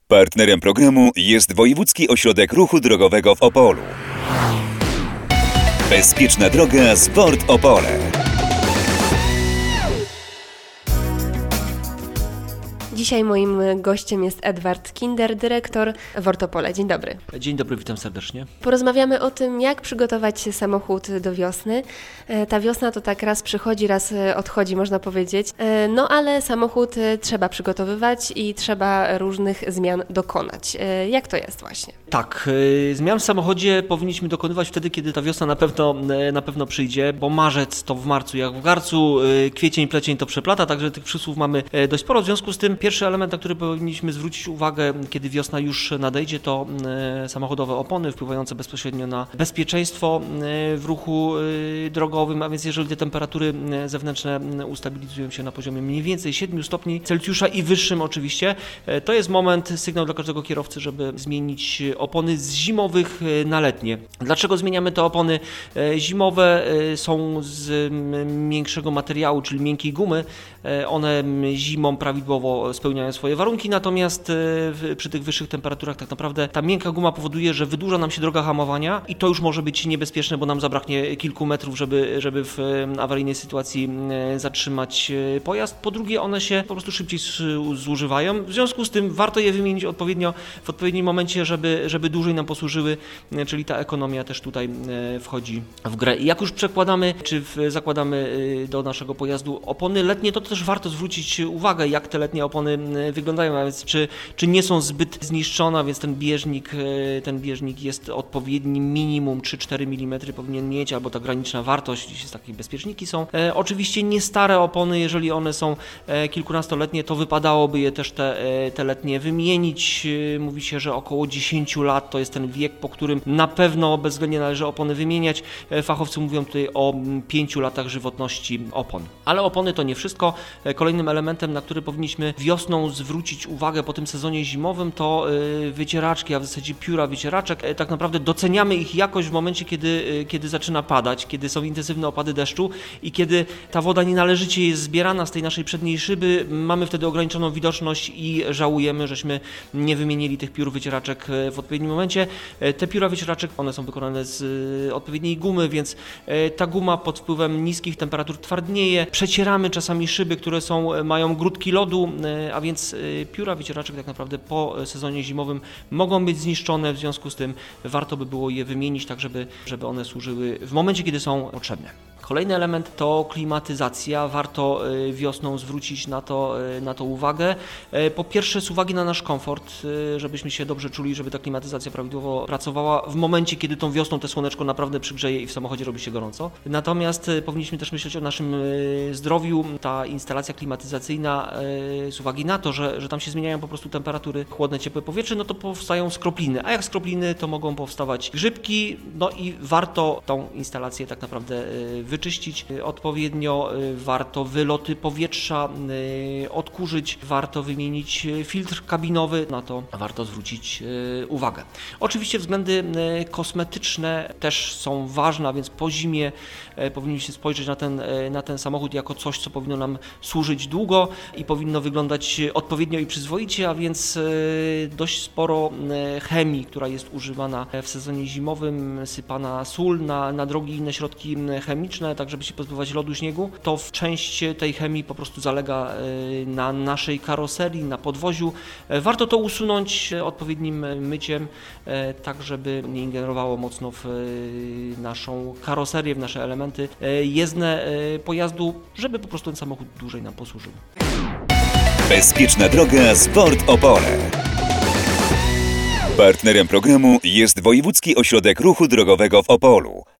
Partnerem programu jest Wojewódzki Ośrodek Ruchu Drogowego w Opolu. Bezpieczna droga Sport Opole. Dzisiaj moim gościem jest Edward Kinder, dyrektor WORT Opole. Dzień dobry. Dzień dobry, witam serdecznie. Porozmawiamy o tym, jak przygotować samochód do wiosny. Ta wiosna to tak raz przychodzi, raz odchodzi, można powiedzieć. No ale samochód trzeba przygotowywać i trzeba różnych zmian dokonać. Jak to jest właśnie? Tak, zmian w samochodzie powinniśmy dokonywać wtedy, kiedy ta wiosna na pewno przyjdzie, bo marzec to w marcu jak w garcu, kwiecień, plecień to przeplata, także tych przysłów mamy dość sporo. W związku z tym pierwszy element, na który powinniśmy zwrócić uwagę, kiedy wiosna już nadejdzie, to samochodowe opony wpływające bezpośrednio na bezpieczeństwo w ruchu drogowym, a więc jeżeli te temperatury zewnętrzne ustabilizują się na poziomie mniej więcej 7 stopni Celsjusza i wyższym oczywiście, to jest moment, sygnał dla każdego kierowcy, żeby zmienić opony z zimowych na letnie. Dlaczego zmieniamy te opony? Zimowe są z miększego materiału, czyli miękkiej gumy. One zimą prawidłowo spełniają swoje warunki, natomiast przy tych wyższych temperaturach tak naprawdę ta miękka guma powoduje, że wydłuża nam się droga hamowania i to już może być niebezpieczne, bo nam zabraknie kilku metrów, żeby w awaryjnej sytuacji zatrzymać pojazd. Po drugie, one się po prostu szybciej zużywają. W związku z tym warto je wymienić odpowiednio w odpowiednim momencie, żeby dłużej nam posłużyły, czyli ta ekonomia też tutaj wchodzi w grę. I jak już przekładamy, czy zakładamy do naszego pojazdu opony letnie, to też warto zwrócić uwagę, jak te letnie opony wyglądają, a więc czy nie są zbyt zniszczone, więc ten bieżnik jest odpowiedni, minimum 3-4 mm powinien mieć, albo ta graniczna wartość, takie bezpieczniki są. Oczywiście nie stare opony, jeżeli one są kilkunastoletnie, to wypadałoby je też te letnie wymienić. Mówi się, że około 10 lat to jest ten wiek, po którym na pewno bezwzględnie należy opony wymieniać. Fachowcy mówią tutaj o 5 latach żywotności opon. Ale opony to nie wszystko. Kolejnym elementem, na który powinniśmy wiosną zwrócić uwagę po tym sezonie zimowym, to wycieraczki, a w zasadzie pióra wycieraczek. Tak naprawdę doceniamy ich jakość w momencie, kiedy zaczyna padać, kiedy są intensywne opady deszczu i kiedy ta woda nienależycie jest zbierana z tej naszej przedniej szyby, mamy wtedy ograniczoną widoczność i żałujemy, żeśmy nie wymienili tych piór wycieraczek w odpowiednim momencie. Te pióra wycieraczek, one są wykonane z odpowiedniej gumy, więc ta guma pod wpływem niskich temperatur twardnieje. Przecieramy czasami szyby, które mają grudki lodu, a więc pióra wycieraczek tak naprawdę po sezonie zimowym mogą być zniszczone, w związku z tym warto by było je wymienić, tak żeby one służyły w momencie, kiedy są potrzebne. Kolejny element to klimatyzacja. Warto wiosną zwrócić na to uwagę. Po pierwsze z uwagi na nasz komfort, żebyśmy się dobrze czuli, żeby ta klimatyzacja prawidłowo pracowała w momencie, kiedy tą wiosną te słoneczko naprawdę przygrzeje i w samochodzie robi się gorąco. Natomiast powinniśmy też myśleć o naszym zdrowiu. Ta instalacja klimatyzacyjna z uwagi na to, że tam się zmieniają po prostu temperatury, chłodne, ciepłe powietrze, no to powstają skropliny. A jak skropliny, to mogą powstawać grzybki, no i warto tą instalację tak naprawdę wyczyścić odpowiednio, warto wyloty powietrza odkurzyć, warto wymienić filtr kabinowy, na to warto zwrócić uwagę. Oczywiście względy kosmetyczne też są ważne, a więc po zimie powinniśmy spojrzeć na ten samochód jako coś, co powinno nam służyć długo i powinno wyglądać odpowiednio i przyzwoicie, a więc dość sporo chemii, która jest używana w sezonie zimowym, sypana sól na drogi i inne środki chemiczne, tak żeby się pozbywać lodu, śniegu, to część tej chemii po prostu zalega na naszej karoserii, na podwoziu. Warto to usunąć odpowiednim myciem, tak żeby nie ingerowało mocno w naszą karoserię, w nasze elementy jezdne pojazdu, żeby po prostu ten samochód dłużej nam posłużył. Bezpieczna droga Sport Opole. Partnerem programu jest Wojewódzki Ośrodek Ruchu Drogowego w Opolu.